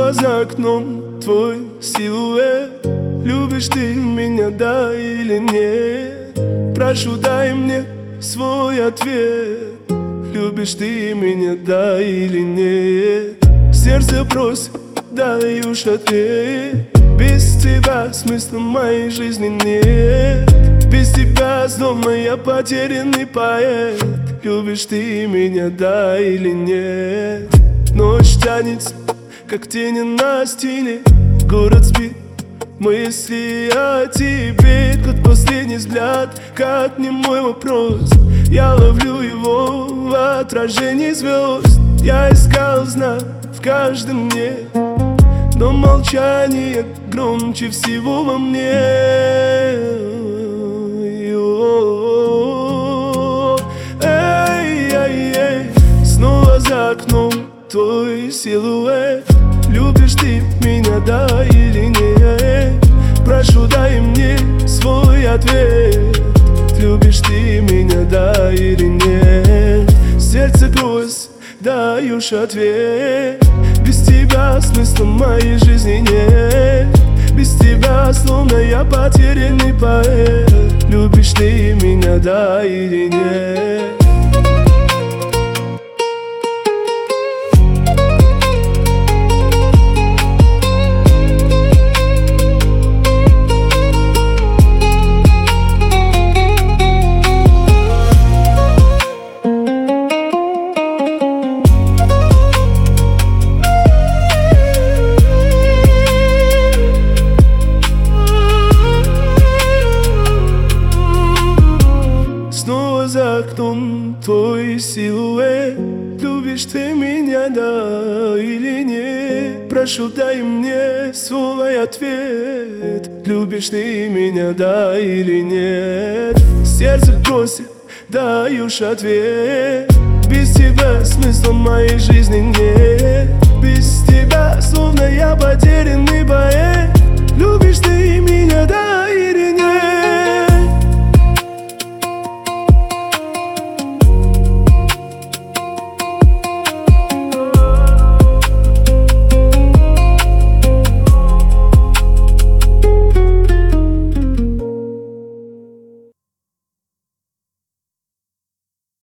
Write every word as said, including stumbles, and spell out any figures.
Снова за окном твой силуэт. Любишь ты меня, да или нет? Прошу, дай мне свой ответ. Любишь ты меня, да или нет? Сердце просит, даешь ответ. Без тебя смысла моей жизни нет. Без тебя дома я потерянный поэт. Любишь ты меня, да или нет? Ночь тянется, как тени на стене. Город спит, мысли о тебе, как последний взгляд, как немой вопрос. Я ловлю его в отражении звезд. Я искал знак в каждом дне, но молчание громче всего во мне. Эй, эй, эй, снова за окном твой силуэт. Любишь ты меня, да или нет? Прошу, дай мне свой ответ. Любишь ты меня, да или нет? Сердце просит, даешь ответ. Без тебя смысла моей жизни нет. Без тебя словно я потерянный поэт. Любишь ты меня, да или нет? За окном твой силуэт. Любишь ты меня, да или нет? Прошу, дай мне свой ответ. Любишь ты меня, да или нет? Сердце просит, даешь ответ. Без тебя смысла моей жизни нет. Без тебя словно я потерянный поэт.